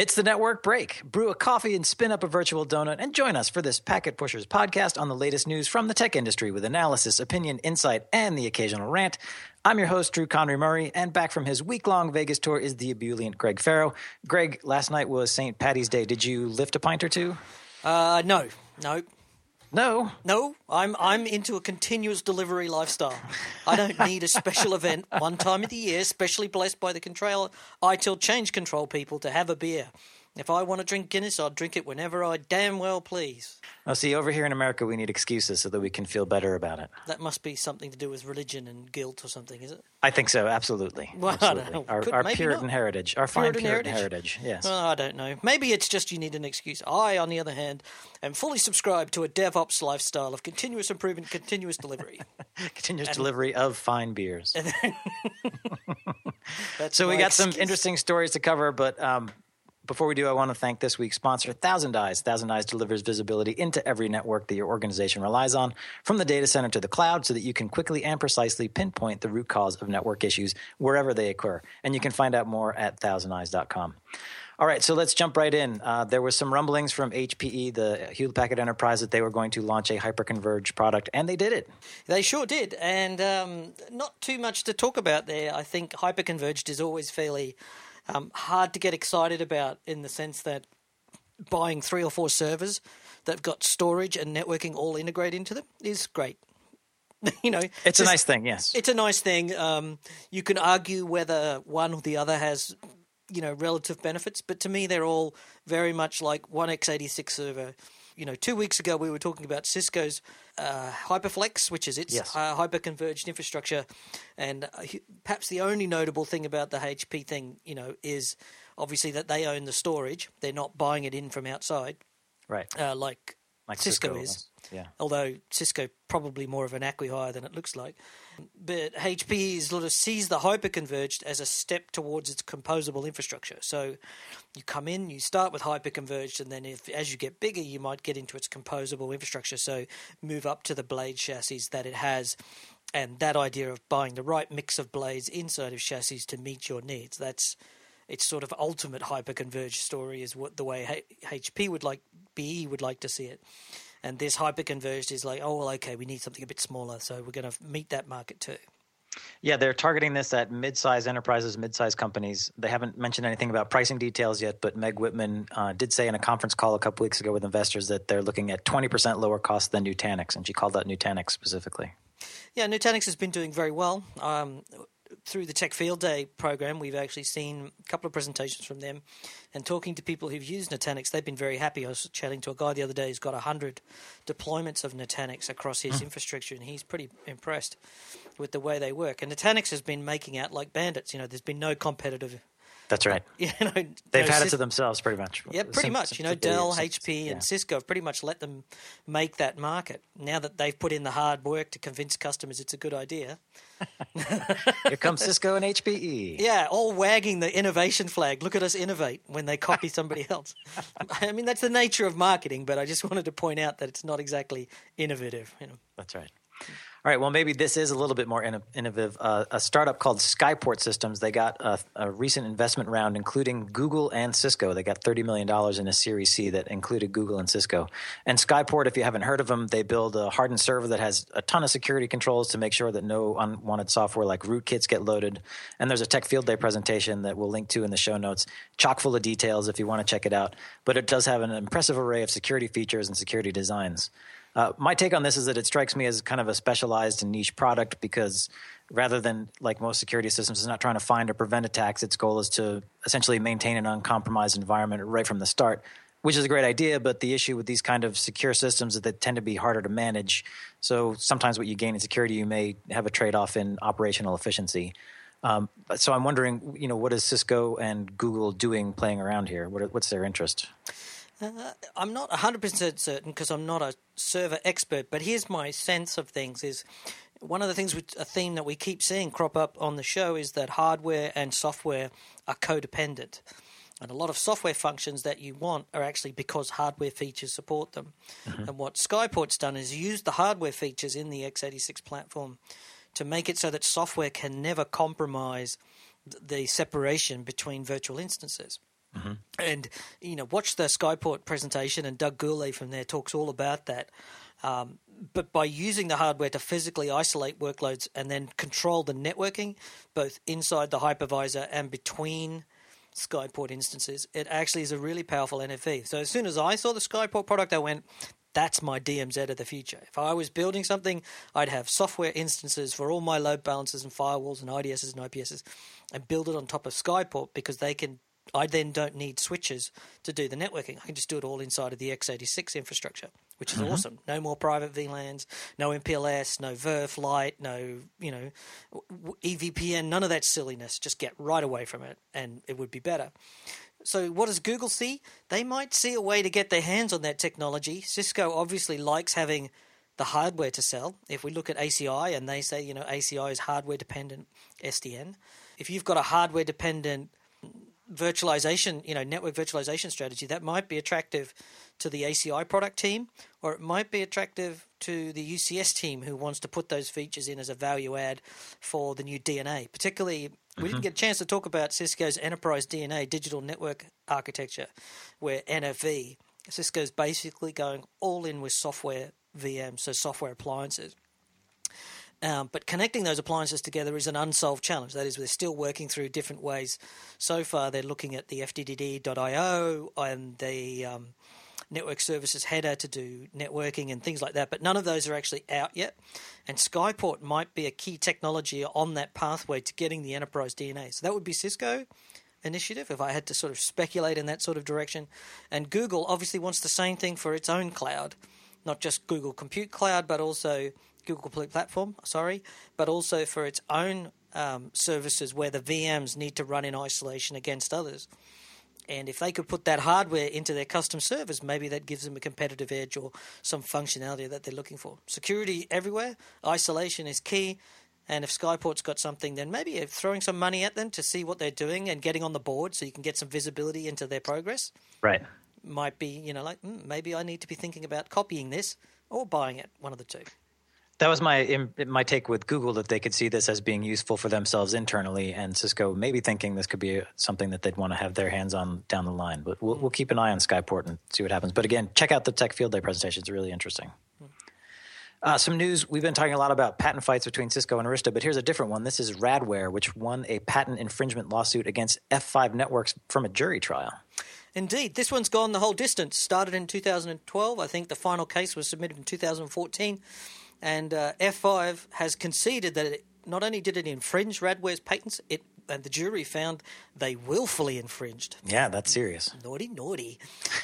It's the network break. Brew a coffee and spin up a virtual donut and join us for this Packet Pushers podcast on the latest news from the tech industry with analysis, opinion, insight, and the occasional rant. I'm your host, Drew Conry Murray, and back from his week-long Vegas tour is the ebullient Greg Farrow. Greg, last night was St. Paddy's Day. Did you lift a pint or two? No. No, I'm into a continuous delivery lifestyle. I don't need a special event one time of the year, specially blessed by the ITIL change control people to have a beer. If I want to drink Guinness, I'll drink it whenever I damn well please. Oh, see, over here in America, we need excuses so that we can feel better about it. That must be something to do with religion and guilt or something, is it? I think so, absolutely. Well, absolutely. I don't know. Our Puritan heritage, our fine Puritan heritage, yes. Well, I don't know. Maybe it's just you need an excuse. I, on the other hand, am fully subscribed to a DevOps lifestyle of continuous improvement, continuous delivery. Delivery of fine beers. So we got some interesting stories to cover, but before we do, I want to thank this week's sponsor, Thousand Eyes. Thousand Eyes delivers visibility into every network that your organization relies on, from the data center to the cloud, so that you can quickly and precisely pinpoint the root cause of network issues wherever they occur. And you can find out more at thousandeyes.com. All right, so let's jump right in. There was some rumblings from HPE, the Hewlett-Packard Enterprise, that they were going to launch a hyperconverged product, and they did it. They sure did, and not too much to talk about there. I think hyperconverged is always fairly hard to get excited about, in the sense that buying 3 or 4 servers that have got storage and networking all integrated into them is great. It's a nice thing, yes. It's a nice thing. You can argue whether one or the other has relative benefits, but to me they're all very much like one x86 server. 2 weeks ago we were talking about Cisco's HyperFlex, which is its hyper-converged infrastructure, and perhaps the only notable thing about the HP thing, is obviously that they own the storage. They're not buying it in from outside, right? Like Cisco is. Yeah. Although Cisco probably more of an acqui-hire than it looks like. But HP sort of sees the hyperconverged as a step towards its composable infrastructure. So you come in, you start with hyperconverged, and then as you get bigger, you might get into its composable infrastructure. So move up to the blade chassis that it has, and that idea of buying the right mix of blades inside of chassis to meet your needs. That's its sort of ultimate hyperconverged story, is what the way HP would like, BE would like to see it. And this hyperconverged is like, okay, we need something a bit smaller, so we're going to meet that market too. Yeah, they're targeting this at mid-size enterprises, mid-size companies. They haven't mentioned anything about pricing details yet, but Meg Whitman did say in a conference call a couple weeks ago with investors that they're looking at 20% lower cost than Nutanix, and she called out Nutanix specifically. Yeah, Nutanix has been doing very well. Through the Tech Field Day program, we've actually seen a couple of presentations from them, and talking to people who've used Nutanix, they've been very happy. I was chatting to a guy the other day who's got 100 deployments of Nutanix across his infrastructure, and he's pretty impressed with the way they work. And Nutanix has been making out like bandits. There's been no competitive. That's right. They've had it to themselves pretty much. Yeah, pretty much. Dell, HP, and Cisco have pretty much let them make that market. Now that they've put in the hard work to convince customers it's a good idea. Here comes Cisco and HPE. Yeah, all wagging the innovation flag. Look at us innovate when they copy somebody else. I mean, that's the nature of marketing, but I just wanted to point out that it's not exactly innovative. That's right. All right, well, maybe this is a little bit more innovative. A startup called Skyport Systems, they got a recent investment round, including Google and Cisco. They got $30 million in a Series C that included Google and Cisco. And Skyport, if you haven't heard of them, they build a hardened server that has a ton of security controls to make sure that no unwanted software like rootkits get loaded. And there's a Tech Field Day presentation that we'll link to in the show notes, chock full of details if you want to check it out. But it does have an impressive array of security features and security designs. My take on this is that it strikes me as kind of a specialized and niche product, because rather than, like most security systems, it's not trying to find or prevent attacks. Its goal is to essentially maintain an uncompromised environment right from the start, which is a great idea. But the issue with these kind of secure systems is that they tend to be harder to manage. So sometimes what you gain in security, you may have a trade-off in operational efficiency. So I'm wondering, what is Cisco and Google doing playing around here? What's their interest? I'm not 100% certain because I'm not a server expert, but here's my sense of things is one of the things, a theme that we keep seeing crop up on the show is that hardware and software are codependent. And a lot of software functions that you want are actually because hardware features support them. Mm-hmm. And what Skyport's done is use the hardware features in the x86 platform to make it so that software can never compromise the separation between virtual instances. And, watch the Skyport presentation, and Doug Gourley from there talks all about that. But by using the hardware to physically isolate workloads and then control the networking, both inside the hypervisor and between Skyport instances, it actually is a really powerful NFV. So as soon as I saw the Skyport product, I went, that's my DMZ of the future. If I was building something, I'd have software instances for all my load balancers and firewalls and IDSs and IPSs and build it on top of Skyport, because I then don't need switches to do the networking. I can just do it all inside of the x86 infrastructure, which is awesome. No more private VLANs, no MPLS, no VRF Lite, no, EVPN, none of that silliness. Just get right away from it, and it would be better. So what does Google see? They might see a way to get their hands on that technology. Cisco obviously likes having the hardware to sell. If we look at ACI, and they say, ACI is hardware-dependent SDN. If you've got a hardware-dependent virtualization, network virtualization strategy, that might be attractive to the ACI product team, or it might be attractive to the UCS team who wants to put those features in as a value add for the new DNA. Particularly, we didn't get a chance to talk about Cisco's enterprise DNA, digital network architecture, where NFV, Cisco's basically going all in with software VMs, so software appliances. But connecting those appliances together is an unsolved challenge. That is, they're still working through different ways. So far, they're looking at the FDDD.io and the network services header to do networking and things like that. But none of those are actually out yet. And Skyport might be a key technology on that pathway to getting the enterprise DNA. So that would be Cisco initiative, if I had to sort of speculate in that sort of direction. And Google obviously wants the same thing for its own cloud, not just Google Compute Cloud, but also Google Complete Platform, but also for its own services where the VMs need to run in isolation against others. And if they could put that hardware into their custom servers, maybe that gives them a competitive edge or some functionality that they're looking for. Security everywhere, isolation is key. And if Skyport's got something, then maybe throwing some money at them to see what they're doing and getting on the board so you can get some visibility into their progress. Right. Might be, maybe I need to be thinking about copying this or buying it, one of the two. That was my take with Google, that they could see this as being useful for themselves internally, and Cisco maybe thinking this could be something that they'd want to have their hands on down the line. But we'll keep an eye on Skyport and see what happens. But again, check out the Tech Field Day presentation. It's really interesting. Some news. We've been talking a lot about patent fights between Cisco and Arista, but here's a different one. This is Radware, which won a patent infringement lawsuit against F5 Networks from a jury trial. Indeed. This one's gone the whole distance. Started in 2012. I think the final case was submitted in 2014. And F5 has conceded that not only did it infringe Radware's patents, and the jury found they willfully infringed. Yeah, that's serious. Naughty.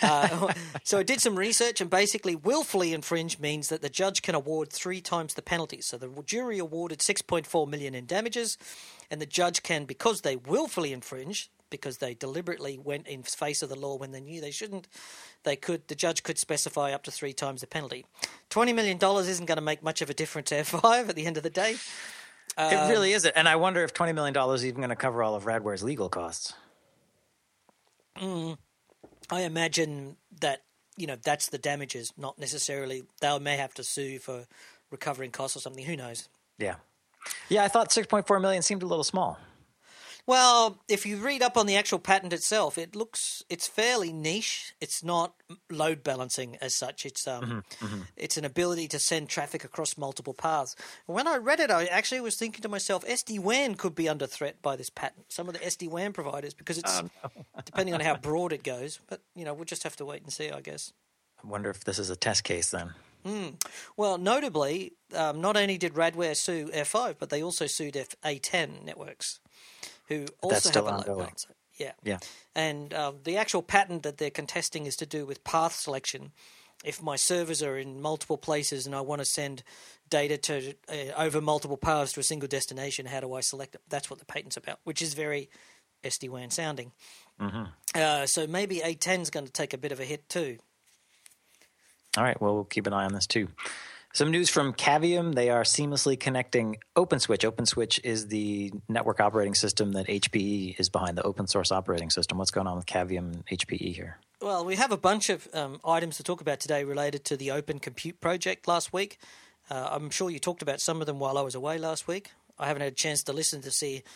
So it did some research, and basically willfully infringe means that the judge can award 3 times the penalty. So the jury awarded $6.4 million in damages, and the judge can, because they willfully infringe, because they deliberately went in face of the law when they knew they shouldn't, the judge could specify up to 3 times the penalty. $20 million isn't going to make much of a difference to F5 at the end of the day. It really isn't. And I wonder if $20 million is even going to cover all of Radware's legal costs. I imagine that, that's the damages, not necessarily they may have to sue for recovering costs or something. Who knows? Yeah. Yeah, I thought $6.4 million seemed a little small. Well, if you read up on the actual patent itself, it's fairly niche. It's not load balancing as such. It's it's an ability to send traffic across multiple paths. When I read it, I actually was thinking to myself, SD-WAN could be under threat by this patent. Some of the SD-WAN providers, because it's depending on how broad it goes. But we'll just have to wait and see, I guess. I wonder if this is a test case then. Well, notably, not only did Radware sue F5, but they also sued A10 Networks, who also have a load balancer. Yeah. And the actual patent that they're contesting is to do with path selection. If my servers are in multiple places and I want to send data to over multiple paths to a single destination, how do I select it? That's what the patent's about, which is very SD-WAN sounding. So maybe A10 is going to take a bit of a hit too. All right. Well, we'll keep an eye on this too. Some news from Cavium. They are seamlessly connecting OpenSwitch. OpenSwitch is the network operating system that HPE is behind, the open source operating system. What's going on with Cavium and HPE here? Well, we have a bunch of items to talk about today related to the Open Compute project last week. I'm sure you talked about some of them while I was away last week. I haven't had a chance to listen to see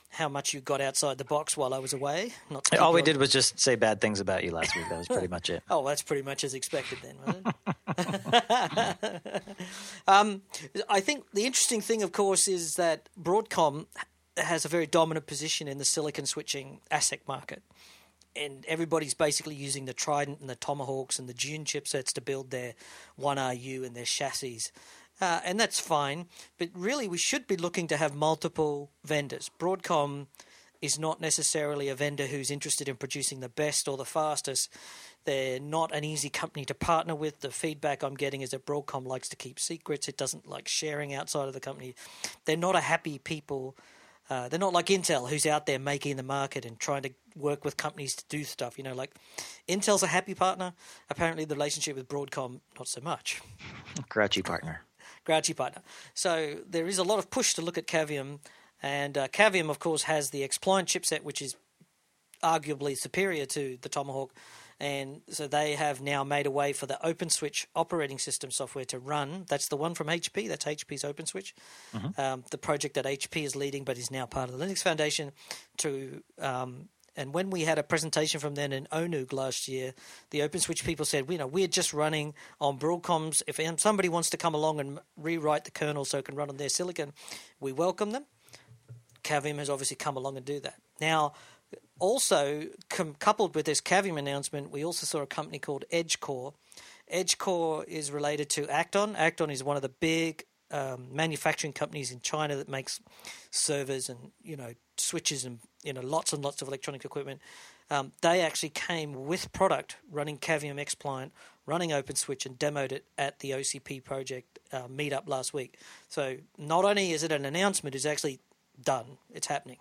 how much you got outside the box while I was away. All we did was just say bad things about you last week. That was pretty much it. Oh, that's pretty much as expected then, wasn't it? I think the interesting thing, of course, is that Broadcom has a very dominant position in the silicon switching ASIC market. And everybody's basically using the Trident and the Tomahawks and the Dune chipsets to build their 1RU and their chassis. And that's fine. But really, we should be looking to have multiple vendors. Broadcom is not necessarily a vendor who's interested in producing the best or the fastest. They're not an easy company to partner with. The feedback I'm getting is that Broadcom likes to keep secrets. It doesn't like sharing outside of the company. They're not a happy people. They're not like Intel, who's out there making the market and trying to work with companies to do stuff. Like Intel's a happy partner. Apparently, the relationship with Broadcom, not so much. Grouchy partner. So there is a lot of push to look at Cavium. And Cavium, of course, has the Xpliant chipset, which is arguably superior to the Tomahawk. And so they have now made a way for the OpenSwitch operating system software to run. That's the one from HP. That's HP's OpenSwitch. Mm-hmm. The project that HP is leading but is now part of the Linux Foundation. And when we had a presentation from them in ONUG last year, the OpenSwitch people said, we're just running on Broadcom's. If somebody wants to come along and rewrite the kernel so it can run on their silicon, we welcome them. Cavium has obviously come along and do that. Now, also, coupled with this Cavium announcement, we also saw a company called EdgeCore. EdgeCore is related to Acton. Acton is one of the big manufacturing companies in China that makes servers and switches and lots and lots of electronic equipment. They actually came with product running Cavium Xpliant, running OpenSwitch, and demoed it at the OCP project meetup last week. So not only is it an announcement, it's actually done. It's happening.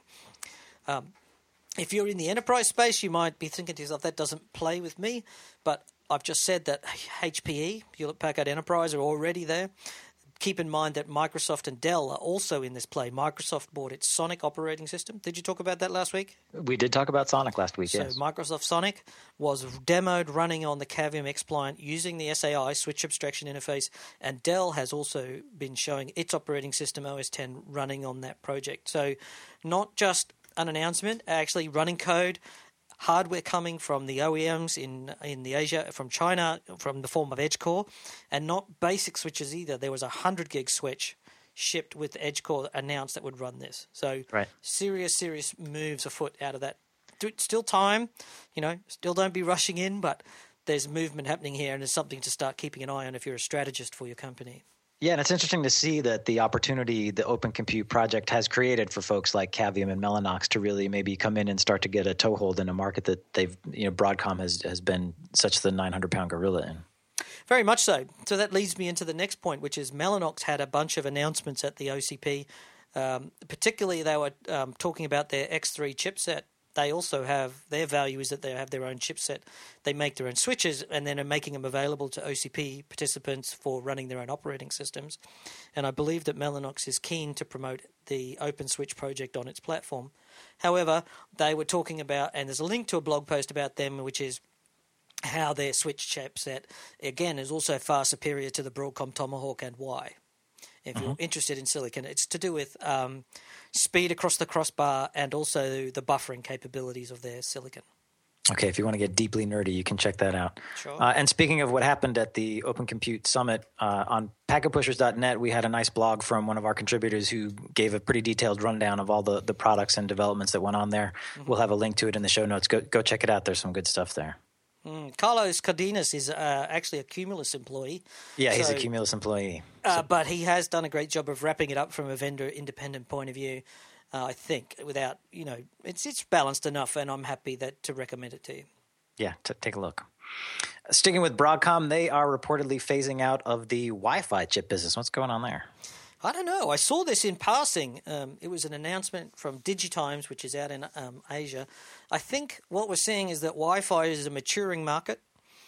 If you're in the enterprise space, you might be thinking to yourself, that doesn't play with me. But I've just said that HPE, Hewlett-Packard Enterprise, are already there. Keep in mind that Microsoft and Dell are also in this play. Microsoft bought its Sonic operating system. Did you talk about that last week? We did talk about Sonic last week, yes. So Microsoft Sonic was demoed running on the Cavium Xpliant using the SAI, Switch Abstraction Interface, and Dell has also been showing its operating system, OS X, running on that project. So not just an announcement, actually running code, hardware coming from the OEMs in the Asia, from China, from the form of EdgeCore, and not basic switches either. There was a 100 gig switch shipped with EdgeCore announced that would run this. So serious moves afoot out of that. Still time, still don't be rushing in, but there's movement happening here and there's something to start keeping an eye on if you're a strategist for your company. Yeah, and it's interesting to see that the opportunity the Open Compute project has created for folks like Cavium and Mellanox to really maybe come in and start to get a toehold in a market that they've, Broadcom has been such the 900-pound gorilla in. Very much so. So that leads me into the next point, which is Mellanox had a bunch of announcements at the OCP. Particularly, they were talking about their X3 chipset. They also have their value is that they have their own chipset. They make their own switches and then are making them available to OCP participants for running their own operating systems. And I believe that Mellanox is keen to promote the OpenSwitch project on its platform. However, they were talking about, and there's a link to a blog post about them, which is how their switch chipset, again, is also far superior to the Broadcom Tomahawk and why. If you're interested in silicon, it's to do with speed across the crossbar and also the buffering capabilities of their silicon. Okay, if you want to get deeply nerdy, you can check that out. Sure. And speaking of what happened at the Open Compute Summit, on packetpushers.net, we had a nice blog from one of our contributors who gave a pretty detailed rundown of all the products and developments that went on there. Mm-hmm. We'll have a link to it in the show notes. Go check it out. There's some good stuff there. Carlos Cardenas is actually a Cumulus employee. Yeah, he's a Cumulus employee. But he has done a great job of wrapping it up from a vendor-independent point of view, I think, without, it's balanced enough, and I'm happy to recommend it to you. Yeah, take a look. Sticking with Broadcom, they are reportedly phasing out of the Wi-Fi chip business. What's going on there? I don't know. I saw this in passing. It was an announcement from DigiTimes, which is out in Asia. I think what we're seeing is that Wi-Fi is a maturing market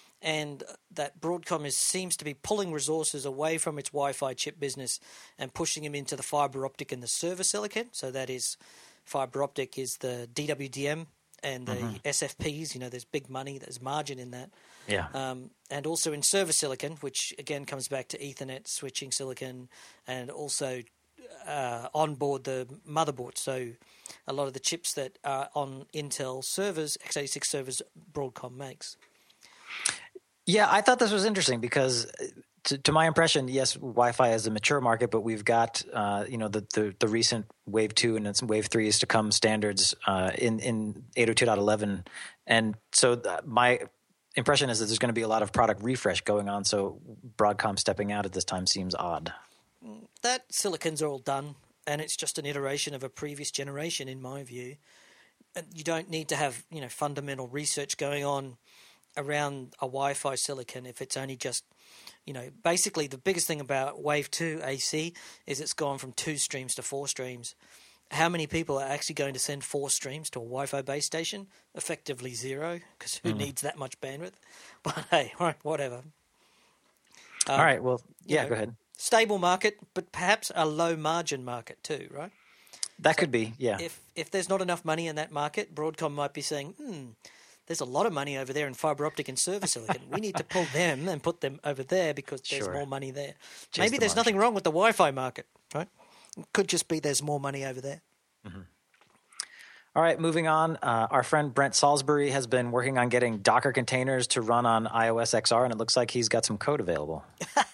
and that Broadcom seems to be pulling resources away from its Wi-Fi chip business and pushing them into the fiber optic and the server silicon. So that is, fiber optic is the DWDM and the SFPs. There's big money, there's margin in that. Yeah. And also in server silicon, which again comes back to Ethernet switching silicon and also onboard the motherboard. So a lot of the chips that are on Intel servers, x86 servers, Broadcom makes. Yeah, I thought this was interesting because, to my impression, yes, Wi-Fi is a mature market, but we've got the recent Wave 2 and some Wave 3 is to come standards in 802.11, and so my impression is that there's going to be a lot of product refresh going on. So Broadcom stepping out at this time seems odd. That silicons are all done, and it's just an iteration of a previous generation, in my view. And you don't need to have fundamental research going on around a Wi-Fi silicon if it's only just, basically the biggest thing about Wave 2 AC is it's gone from 2 streams to 4 streams. How many people are actually going to send 4 streams to a Wi-Fi base station? Effectively 0, because who needs that much bandwidth? But hey, whatever. All right, well, yeah, go ahead. Stable market, but perhaps a low margin market too, right? That could be, yeah. If there's not enough money in that market, Broadcom might be saying, there's a lot of money over there in fiber optic and server silicon. We need to pull them and put them over there because there's more money there. Maybe there's nothing wrong with the Wi-Fi market, right? It could just be there's more money over there. Mm-hmm. All right, moving on. Our friend Brent Salisbury has been working on getting Docker containers to run on iOS XR, and it looks like he's got some code available.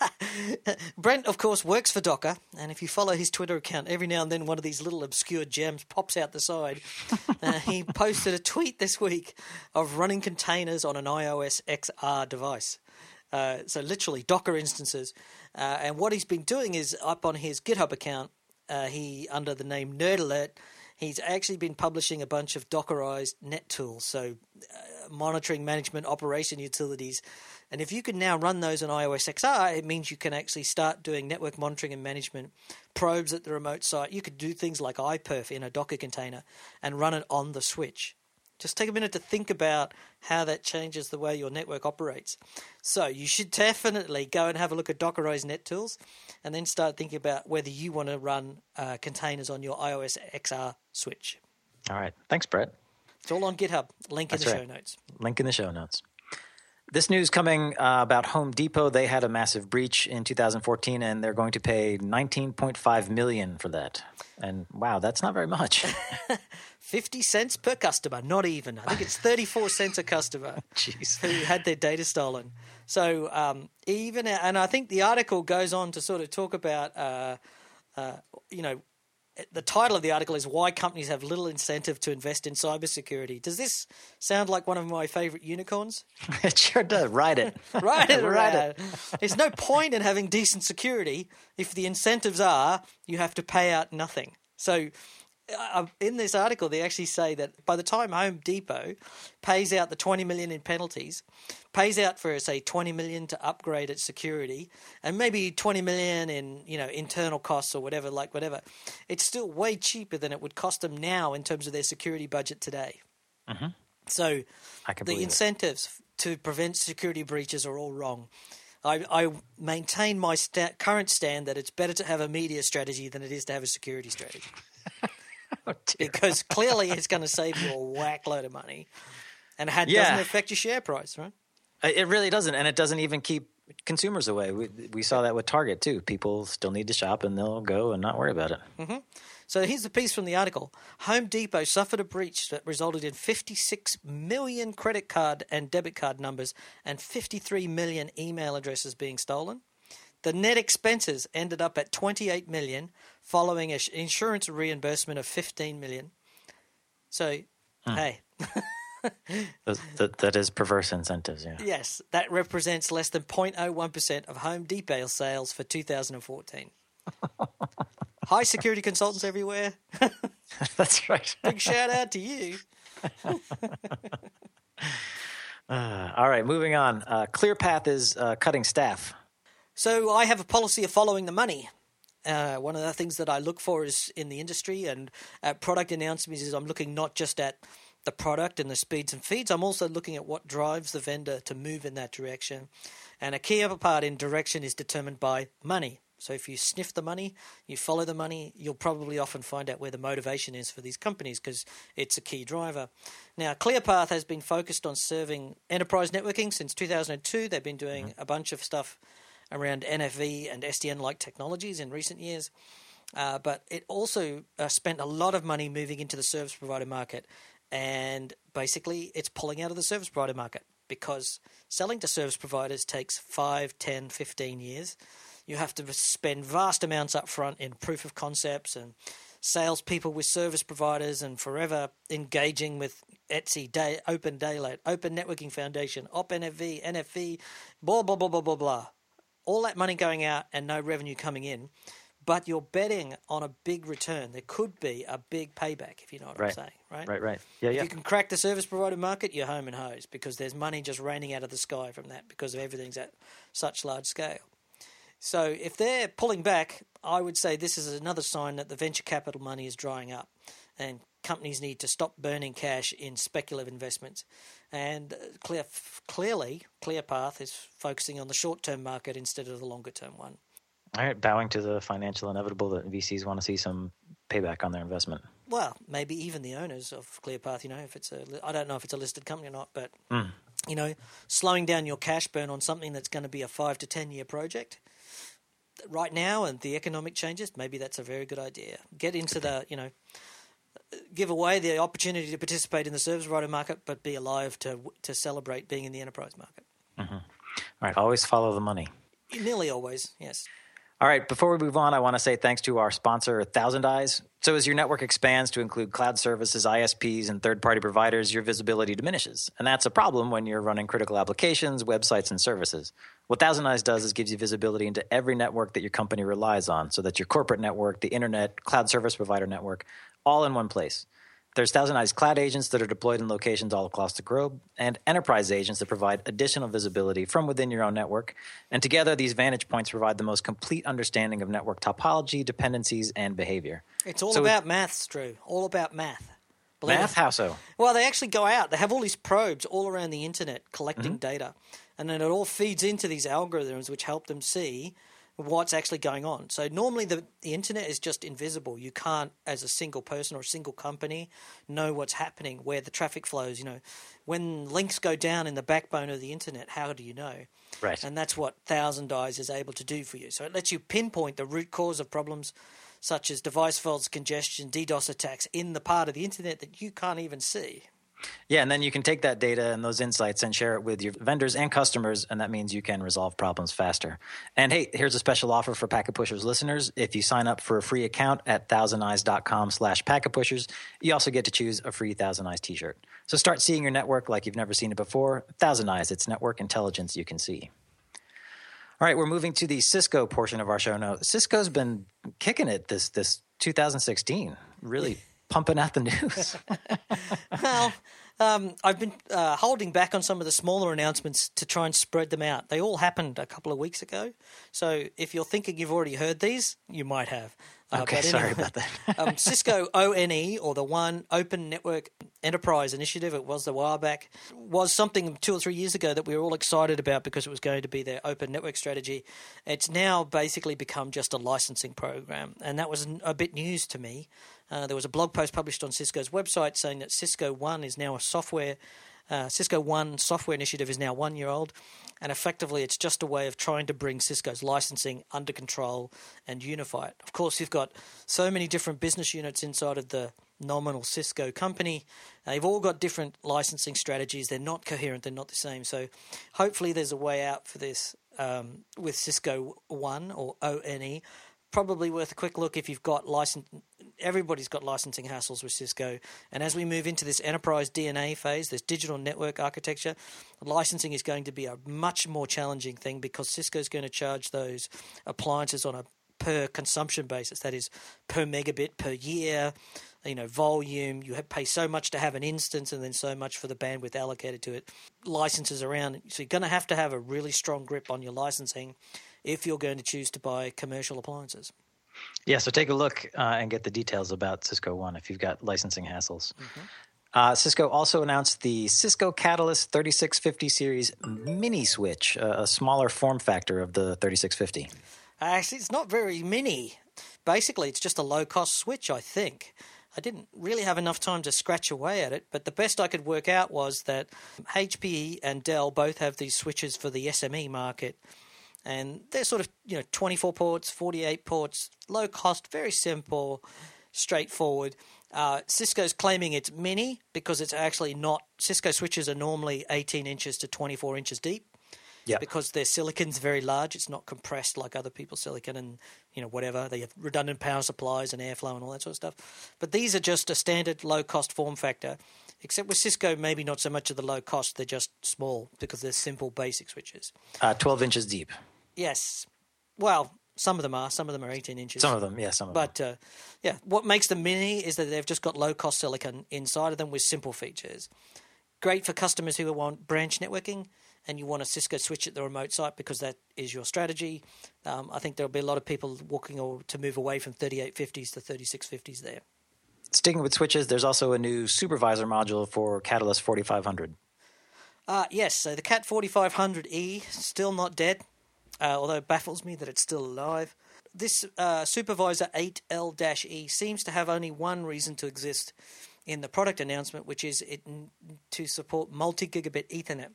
Brent, of course, works for Docker, and if you follow his Twitter account, every now and then one of these little obscure gems pops out the side. He posted a tweet this week of running containers on an iOS XR device. So literally Docker instances. And what he's been doing is up on his GitHub account, he under the name Nerd Alert, he's actually been publishing a bunch of Dockerized net tools, so monitoring, management, operation utilities. And if you can now run those on iOS XR, it means you can actually start doing network monitoring and management, probes at the remote site. You could do things like iPerf in a Docker container and run it on the switch. Just take a minute to think about how that changes the way your network operates. So you should definitely go and have a look at Dockerized net tools and then start thinking about whether you want to run containers on your iOS XR switch. All right. Thanks, Brett. It's all on GitHub. Link in the show notes. Link in the show notes. This news coming about Home Depot. They had a massive breach in 2014, and they're going to pay $19.5 million for that. And wow, that's not very much. 50 cents per customer, not even. I think it's 34 cents a customer who had their data stolen. So and I think the article goes on to sort of talk about, the title of the article is Why Companies Have Little Incentive to Invest in Cybersecurity. Does this sound like one of my favorite unicorns? It sure does. Write it. Write it. There's no point in having decent security if the incentives are you have to pay out nothing. So in this article, they actually say that by the time Home Depot pays out the $20 million in penalties, pays out for, say, $20 million to upgrade its security, and maybe $20 million in internal costs or whatever, it's still way cheaper than it would cost them now in terms of their security budget today. Mm-hmm. So the incentives to prevent security breaches are all wrong. I maintain my current stand that it's better to have a media strategy than it is to have a security strategy. Because clearly it's going to save you a whack load of money, and it doesn't affect your share price, right? It really doesn't, and it doesn't even keep consumers away. We saw that with Target too. People still need to shop, and they'll go and not worry about it. Mm-hmm. So here's the piece from the article. Home Depot suffered a breach that resulted in 56 million credit card and debit card numbers and 53 million email addresses being stolen. The net expenses ended up at $28 million following an insurance reimbursement of $15 million. So, hey. that is perverse incentives, yeah. Yes, that represents less than 0.01% of Home Depot sales for 2014. Hi, security consultants everywhere. That's right. Big shout out to you. All right, moving on. ClearPath is cutting staff. So I have a policy of following the money. One of the things that I look for is in the industry and at product announcements is I'm looking not just at the product and the speeds and feeds. I'm also looking at what drives the vendor to move in that direction. And a key part in direction is determined by money. So if you sniff the money, you follow the money, you'll probably often find out where the motivation is for these companies because it's a key driver. Now, ClearPath has been focused on serving enterprise networking since 2002. They've been doing a bunch of stuff around NFV and SDN-like technologies in recent years. But it also spent a lot of money moving into the service provider market, and basically it's pulling out of the service provider market because selling to service providers takes 5, 10, 15 years. You have to spend vast amounts up front in proof of concepts and salespeople with service providers and forever engaging with ETSI, Open Daylight, Open Networking Foundation, OpenFV, NFV, blah, blah, blah, blah, blah, blah. All that money going out and no revenue coming in, but you're betting on a big return. There could be a big payback, if you know what I'm saying, right? Right. Yeah. If you can crack the service provider market, you're home and hose because there's money just raining out of the sky from that because everything's at such large scale. So if they're pulling back, I would say this is another sign that the venture capital money is drying up and companies need to stop burning cash in speculative investments. And clearly, ClearPath is focusing on the short-term market instead of the longer-term one. All right, bowing to the financial inevitable that VCs want to see some payback on their investment. Well, maybe even the owners of ClearPath, if I don't know if it's a listed company or not, but, slowing down your cash burn on something that's going to be a 5 to 10 year project right now and the economic changes, maybe that's a very good idea. Get into give away the opportunity to participate in the service provider market, but be alive to celebrate being in the enterprise market. Mm-hmm. All right, always follow the money. Nearly always, yes. All right, before we move on, I want to say thanks to our sponsor, ThousandEyes. So as your network expands to include cloud services, ISPs, and third-party providers, your visibility diminishes. And that's a problem when you're running critical applications, websites, and services. What ThousandEyes does is gives you visibility into every network that your company relies on, so that your corporate network, the internet, cloud service provider network, all in one place. There's ThousandEyes cloud agents that are deployed in locations all across the globe, and enterprise agents that provide additional visibility from within your own network. And together, these vantage points provide the most complete understanding of network topology, dependencies, and behavior. It's all about maths, Drew. All about math. Math? How so? Well, they actually go out. They have all these probes all around the internet collecting data. And then it all feeds into these algorithms which help them see what's actually going on. So normally the internet is just invisible. You can't, as a single person or a single company, know what's happening, where the traffic flows. When links go down in the backbone of the internet, how do you know? Right. And that's what ThousandEyes is able to do for you. So it lets you pinpoint the root cause of problems such as device faults, congestion, DDoS attacks in the part of the internet that you can't even see. Yeah, and then you can take that data and those insights and share it with your vendors and customers, and that means you can resolve problems faster. And hey, here's a special offer for Packet Pushers listeners. If you sign up for a free account at thousandeyes.com/packetpushers, you also get to choose a free ThousandEyes t-shirt. So start seeing your network like you've never seen it before. ThousandEyes, it's network intelligence you can see. All right, we're moving to the Cisco portion of our show now. Cisco's been kicking it this 2016, really pumping out the news. Well, I've been holding back on some of the smaller announcements to try and spread them out. They all happened a couple of weeks ago. So if you're thinking you've already heard these, you might have. Okay, sorry about that. Cisco ONE, or the One Open Network Enterprise Initiative, it was a while back, was something 2 or 3 years ago that we were all excited about because it was going to be their open network strategy. It's now basically become just a licensing program, and that was a bit news to me. There was a blog post published on Cisco's website saying that Cisco One is now a Cisco One software initiative is now 1 year old, and effectively it's just a way of trying to bring Cisco's licensing under control and unify it. Of course, you've got so many different business units inside of the nominal Cisco company. They've all got different licensing strategies. They're not coherent. They're not the same. So hopefully there's a way out for this with Cisco One, or ONE. Probably worth a quick look if you've got everybody's got licensing hassles with Cisco. And as we move into this enterprise DNA phase, this digital network architecture, licensing is going to be a much more challenging thing because Cisco is going to charge those appliances on a per consumption basis. That is per megabit per year, volume. You pay so much to have an instance and then so much for the bandwidth allocated to it. Licenses around. So you're going to have a really strong grip on your licensing if you're going to choose to buy commercial appliances. Yeah, so take a look and get the details about Cisco One if you've got licensing hassles. Mm-hmm. Cisco also announced the Cisco Catalyst 3650 series mini switch, a smaller form factor of the 3650. Actually, it's not very mini. Basically, it's just a low-cost switch, I think. I didn't really have enough time to scratch away at it, but the best I could work out was that HPE and Dell both have these switches for the SME market. And they're sort of, 24 ports, 48 ports, low cost, very simple, straightforward. Cisco's claiming it's mini because it's actually not. Cisco switches are normally 18 inches to 24 inches deep. Yeah. Because their silicon's very large. It's not compressed like other people's silicon and, whatever. They have redundant power supplies and airflow and all that sort of stuff. But these are just a standard low-cost form factor, except with Cisco, maybe not so much of the low cost. They're just small because they're simple basic switches. 12 inches deep. Yes. Well, some of them are. Some of them are 18 inches. Some of them, yeah, some of them. But, what makes them mini is that they've just got low-cost silicon inside of them with simple features. Great for customers who want branch networking, and you want a Cisco switch at the remote site because that is your strategy. I think there'll be a lot of people to move away from 3850s to 3650s there. Sticking with switches, there's also a new supervisor module for Catalyst 4500. Yes, so the Cat 4500E, still not dead, although it baffles me that it's still alive. This Supervisor 8L-E seems to have only one reason to exist in the product announcement, which is to support multi-gigabit Ethernet.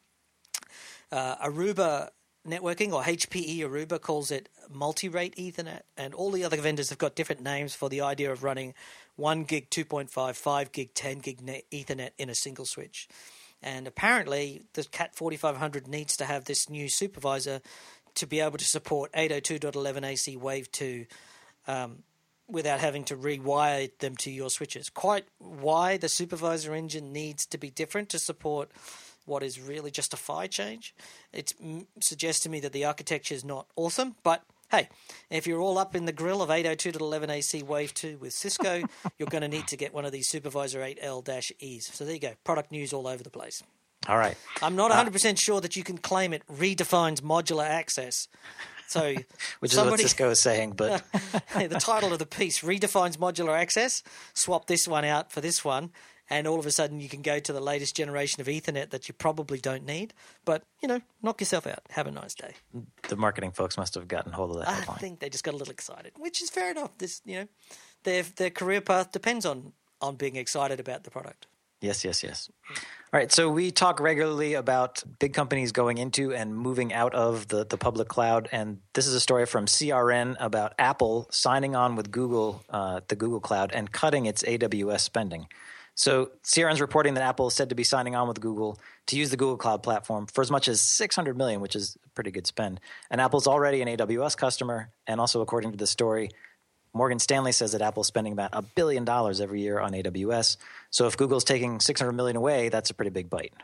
Aruba Networking, or HPE Aruba, calls it multi-rate Ethernet, and all the other vendors have got different names for the idea of running 1 gig 2.5, 5 gig, 10 gig Ethernet in a single switch. And apparently the Cat 4500 needs to have this new supervisor to be able to support 802.11ac Wave 2 without having to rewire them to your switches. Quite why the supervisor engine needs to be different to support what is really just a PHY change. It suggests to me that the architecture is not awesome, but hey, if you're all up in the grill of 802.11ac Wave 2 with Cisco, you're going to need to get one of these Supervisor 8L-Es. So there you go, product news all over the place. All right. I'm not 100% sure that you can claim it redefines modular access. So which is what Cisco is saying, but the title of the piece redefines modular access. Swap this one out for this one, and all of a sudden you can go to the latest generation of Ethernet that you probably don't need. But knock yourself out. Have a nice day. The marketing folks must have gotten hold of that headline. I think they just got a little excited, which is fair enough. This, their career path depends on being excited about the product. Yes. All right, so we talk regularly about big companies going into and moving out of the public cloud, and this is a story from CRN about Apple signing on with Google, the Google Cloud, and cutting its AWS spending. So CRN's reporting that Apple is said to be signing on with Google to use the Google Cloud platform for as much as $600 million, which is a pretty good spend. And Apple's already an AWS customer, and also according to the story, Morgan Stanley says that Apple's spending about $1 billion every year on AWS. So if Google's taking $600 million away, that's a pretty big bite.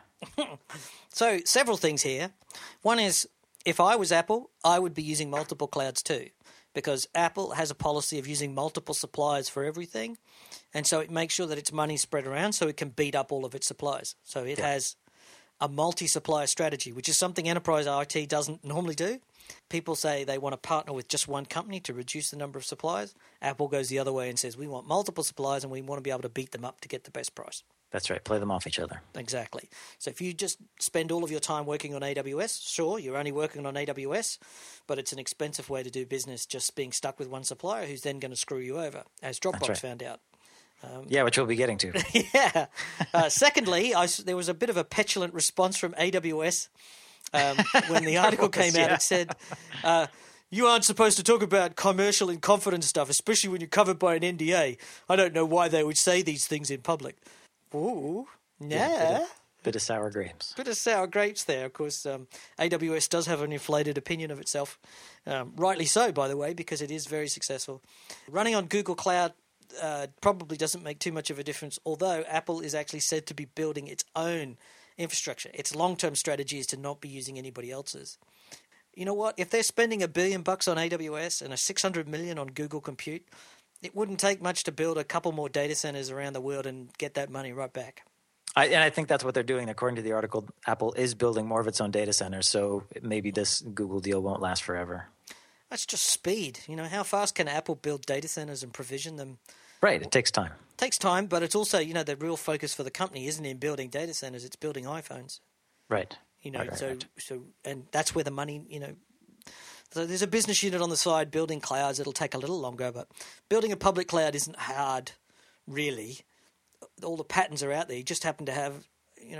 So several things here. One is, if I was Apple, I would be using multiple clouds too, because Apple has a policy of using multiple suppliers for everything, and so it makes sure that its money's spread around so it can beat up all of its suppliers. So it has a multi-supplier strategy, which is something enterprise IT doesn't normally do. People say they want to partner with just one company to reduce the number of suppliers. Apple goes the other way and says we want multiple suppliers and we want to be able to beat them up to get the best price. That's right. Play them off each other. Exactly. So if you just spend all of your time working on AWS, sure, you're only working on AWS, but it's an expensive way to do business just being stuck with one supplier who's then going to screw you over, as Dropbox found out. Which we'll be getting to. Yeah. Secondly, there was a bit of a petulant response from AWS when the article came out. It said, you aren't supposed to talk about commercial and confidence stuff, especially when you're covered by an NDA. I don't know why they would say these things in public. Ooh, yeah. Bit of sour grapes. Bit of sour grapes there. Of course, AWS does have an inflated opinion of itself. Rightly so, by the way, because it is very successful. Running on Google Cloud probably doesn't make too much of a difference, although Apple is actually said to be building its own infrastructure. Its long-term strategy is to not be using anybody else's. You know what? If they're spending $1 billion on AWS and $600 million on Google Compute, it wouldn't take much to build a couple more data centers around the world and get that money right back. I think that's what they're doing. According to the article, Apple is building more of its own data centers, so maybe this Google deal won't last forever. That's just speed. How fast can Apple build data centers and provision them? Right, it takes time. It takes time, but it's also, the real focus for the company isn't in building data centers, it's building iPhones. Right. Right. And that's where the money, So there's a business unit on the side building clouds. It'll take a little longer, but building a public cloud isn't hard, really. All the patterns are out there. You just happen to have,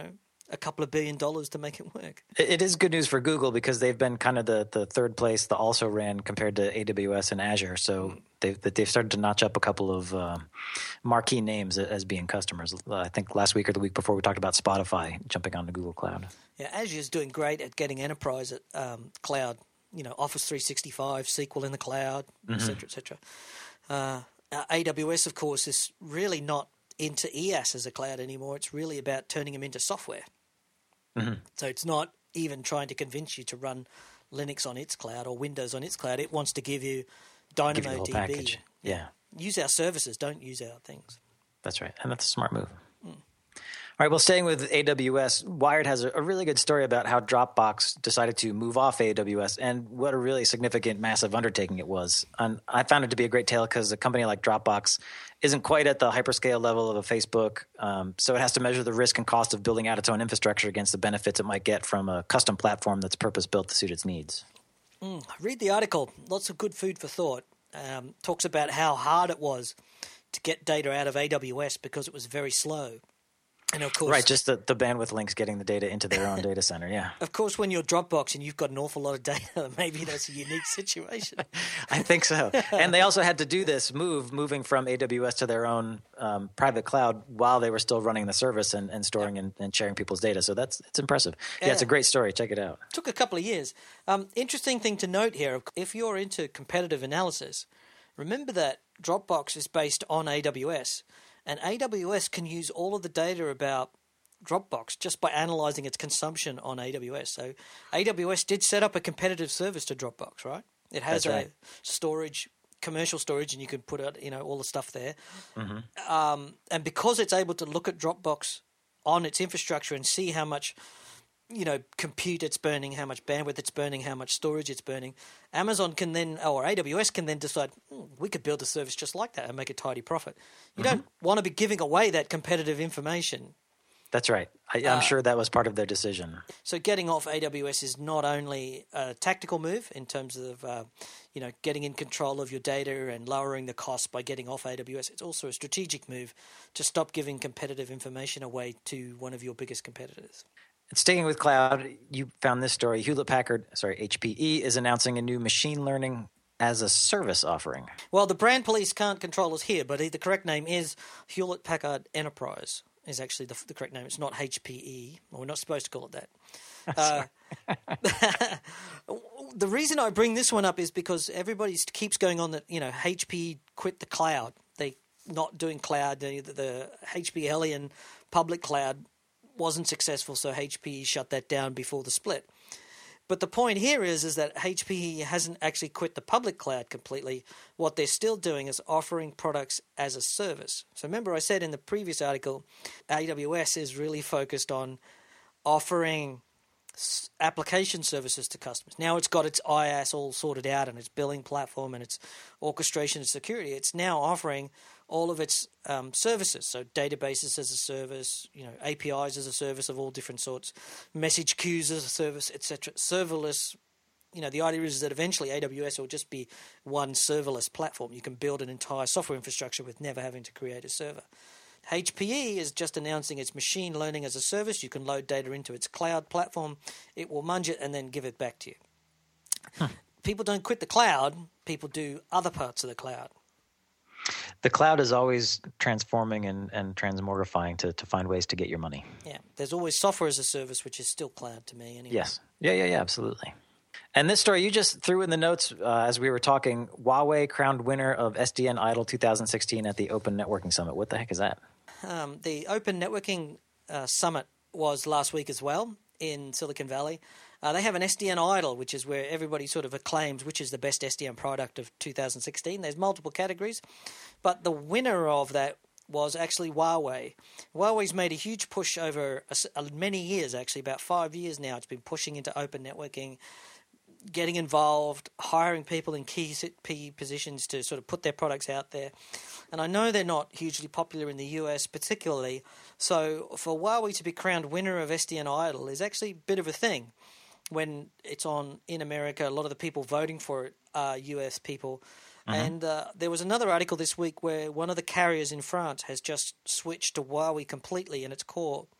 a couple of $1 billion to make it work. It is good news for Google because they've been kind of the third place, the also ran compared to AWS and Azure. So they've started to notch up a couple of marquee names as being customers. I think last week or the week before we talked about Spotify jumping onto Google Cloud. Yeah, Azure's doing great at getting enterprise cloud, Office 365, SQL in the cloud, et cetera. AWS, of course, is really not into EAS as a cloud anymore. It's really about turning them into software. So it's not even trying to convince you to run Linux on its cloud or Windows on its cloud. It wants to give you DynamoDB. Package. Yeah. Use our services, don't use our things. That's right. And that's a smart move. All right, well, staying with AWS, Wired has a really good story about how Dropbox decided to move off AWS and what a really significant, massive undertaking it was. And I found it to be a great tale because a company like Dropbox isn't quite at the hyperscale level of a Facebook, so it has to measure the risk and cost of building out its own infrastructure against the benefits it might get from a custom platform that's purpose-built to suit its needs. Read the article. Lots of good food for thought. Talks about how hard it was to get data out of AWS because it was very slow. And of course, right, just the bandwidth links getting the data into their own data center, yeah. Of course, when you're Dropbox and you've got an awful lot of data, maybe that's a unique situation. I think so. And they also had to do this moving from AWS to their own private cloud while they were still running the service and storing and sharing people's data. So it's impressive. Yeah, it's a great story. Check it out. Took a couple of years. Interesting thing to note here, if you're into competitive analysis, remember that Dropbox is based on AWS. And AWS can use all of the data about Dropbox just by analyzing its consumption on AWS. So AWS did set up a competitive service to Dropbox, right? It has storage, commercial storage, and you can put out, all the stuff there. And because it's able to look at Dropbox on its infrastructure and see how much compute it's burning, how much bandwidth it's burning, how much storage it's burning, Amazon can then, or AWS can then decide, we could build a service just like that and make a tidy profit. You don't want to be giving away that competitive information. That's right. I'm sure that was part of their decision. So getting off AWS is not only a tactical move in terms of, getting in control of your data and lowering the cost by getting off AWS. It's also a strategic move to stop giving competitive information away to one of your biggest competitors. Sticking with cloud, you found this story. HPE is announcing a new machine learning as a service offering. Well, the brand police can't control us here, but the correct name is Hewlett-Packard Enterprise is actually the correct name. It's not HPE. Well, we're not supposed to call it that. The reason I bring this one up is because everybody keeps going on that, HPE quit the cloud. They're not doing cloud. The HPE Hellion public cloud wasn't successful, so HPE shut that down before the split. But the point here is that HPE hasn't actually quit the public cloud completely. What they're still doing is offering products as a service. So remember I said in the previous article, AWS is really focused on offering application services to customers. Now it's got its IaaS all sorted out and its billing platform and its orchestration and security. It's now offering all of its services, so databases as a service, APIs as a service of all different sorts, message queues as a service, etc. Serverless, the idea is that eventually AWS will just be one serverless platform. You can build an entire software infrastructure with never having to create a server. HPE is just announcing its machine learning as a service. You can load data into its cloud platform. It will munge it and then give it back to you. People don't quit the cloud. People do other parts of the cloud. The cloud is always transforming and transmogrifying to find ways to get your money. Yeah, there's always software as a service, which is still cloud to me anyway. Yes. Yeah, absolutely. And this story you just threw in the notes as we were talking, Huawei crowned winner of SDN Idol 2016 at the Open Networking Summit. What the heck is that? The Open Networking Summit was last week as well in Silicon Valley. They have an SDN Idol, which is where everybody sort of acclaims which is the best SDN product of 2016. There's multiple categories, but the winner of that was actually Huawei. Huawei's made a huge push over many years, actually, about 5 years now. It's been pushing into open networking, getting involved, hiring people in key positions to sort of put their products out there. And I know they're not hugely popular in the US particularly, so for Huawei to be crowned winner of SDN Idol is actually a bit of a thing. When it's on in America, a lot of the people voting for it are US people. And there was another article this week where one of the carriers in France has just switched to Huawei completely in its core.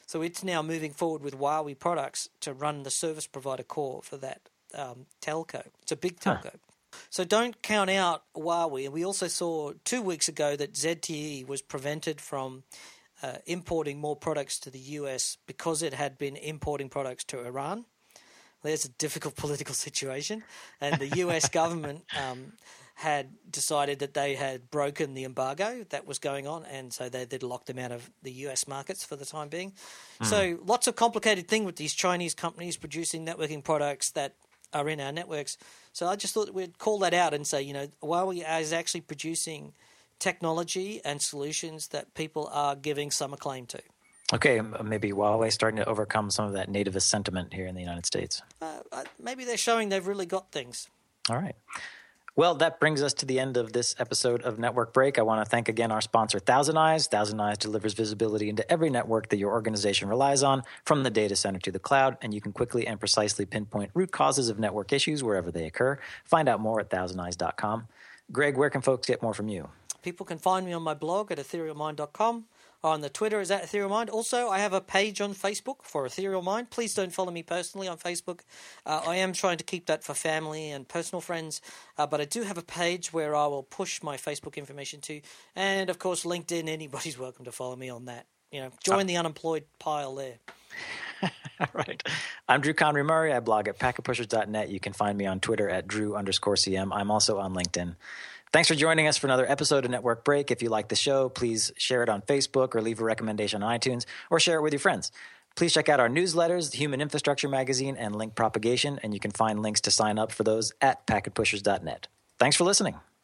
So it's now moving forward with Huawei products to run the service provider core for that telco. It's a big telco. So don't count out Huawei. And we also saw 2 weeks ago that ZTE was prevented from importing more products to the US because it had been importing products to Iran. There's a difficult political situation. And the US government had decided that they had broken the embargo that was going on, and so they'd locked them out of the US markets for the time being. So lots of complicated thing with these Chinese companies producing networking products that are in our networks. So I just thought we'd call that out and say, Huawei is actually producing technology and solutions that people are giving some acclaim to. Okay, maybe Huawei starting to overcome some of that nativist sentiment here in the United States. Maybe they're showing they've really got things. All right. Well, that brings us to the end of this episode of Network Break. I want to thank again our sponsor, ThousandEyes. ThousandEyes delivers visibility into every network that your organization relies on, from the data center to the cloud, and you can quickly and precisely pinpoint root causes of network issues wherever they occur. Find out more at thousandeyes.com. Greg, where can folks get more from you? People can find me on my blog at etherealmind.com. On the Twitter is at Ethereal Mind. Also, I have a page on Facebook for Ethereal Mind. Please don't follow me personally on Facebook. I am trying to keep that for family and personal friends, but I do have a page where I will push my Facebook information to. And, of course, LinkedIn, anybody's welcome to follow me on that. Join the unemployed pile there. All right. I'm Drew Conry Murray. I blog at packetpushers.net. You can find me on Twitter at Drew_CM. I'm also on LinkedIn. Thanks for joining us for another episode of Network Break. If you like the show, please share it on Facebook or leave a recommendation on iTunes or share it with your friends. Please check out our newsletters, the Human Infrastructure Magazine, and Link Propagation, and you can find links to sign up for those at packetpushers.net. Thanks for listening.